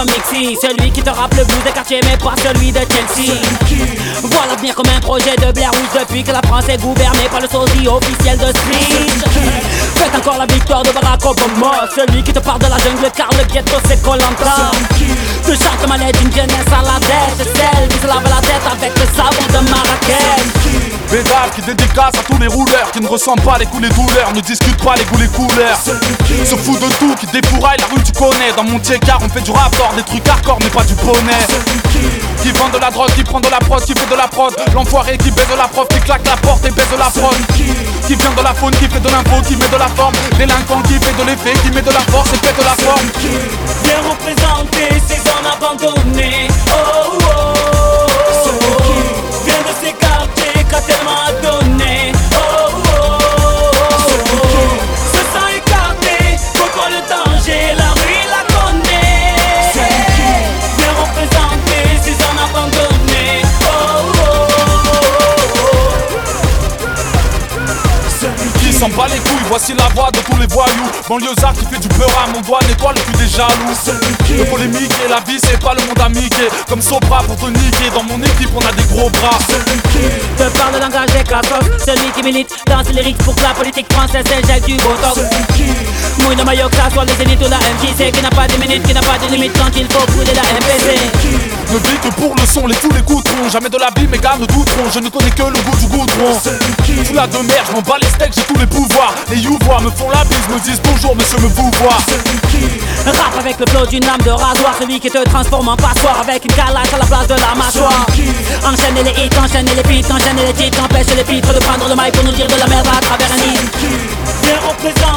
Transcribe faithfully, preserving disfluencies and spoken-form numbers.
mixi. Celui qui te rappe le blues des quartiers mais pas celui de Chelsea. Vois l'avenir comme un projet de Blair Witch depuis que la France est gouvernée par le sosie officiel de Street. Faites encore la victoire de Barack Obama. Celui qui te parle de la jungle car le ghetto c'est Koh-Lanta. Te chante le malais d'une jeunesse à la dette. Celle qui se lave la tête avec le savon de Marrakech. Bédave qui dédicace à tous les rouleurs qui ne ressentent pas les coups les douleurs, ne discutent pas les goûts les couleurs. Se fout de tout, qui défouraille la rue tu connais. Dans mon car on fait du rapport, des trucs hardcore mais pas du poney. Qui vend de la drogue, qui prend de la prod, qui fait de la prod. L'enfoiré qui baise de la prof, qui claque la porte et baise de la fraude. Qui vient de la faune, qui fait de l'info, qui met de la forme. Délinquant qui fait de l'effet, qui met de la force et fait de la forme. Viens représenter ces zones abandonnées. Oh oh, oh, oh. Viens de s'écarter qu'a tellement donné. Oh oh, oh, oh. Se sent écarté, contre le danger, la rue la connaît. Viens représenter ces zones abandonnées. Oh oh, oh, oh. Qui s'en bat les couilles, voici la voix de tous les voyous. Banlieusard qui fait du peur à mon doigt, nettoie le cul des jaloux. Le polémique et la vie c'est pas le monde à miquer. Comme Sopra pour te niquer, dans mon équipe on a des gros bras. Te parle de langage des cassos, celui qui milite dans ses lyrics pour que la politique française éjecte du botox. Mouille de maillot que ça soit les zéniths ou la M J C. Qui n'a pas de minutes, qui n'a pas de limite quand il faut brûler la M P C. Ne vis que pour le son, les tous les coutrons. Jamais de la vie mes gars ne douteront. Je ne connais que le goût du goudron. Sous la de mer, je m'en bats les steaks, j'ai tous les pouvoirs. Les youvois me font la bise, me disent bonjour monsieur me vous voir. Rap avec le flow d'une lame de rasoir. Celui qui te transforme en passoire avec une calache à la place de la mâchoire. Enchaîne les hits, enchaîne les beats, enchaîne les titres. Empêche les pitres de prendre le mic pour nous dire de la merde à travers un hit. Viens représenter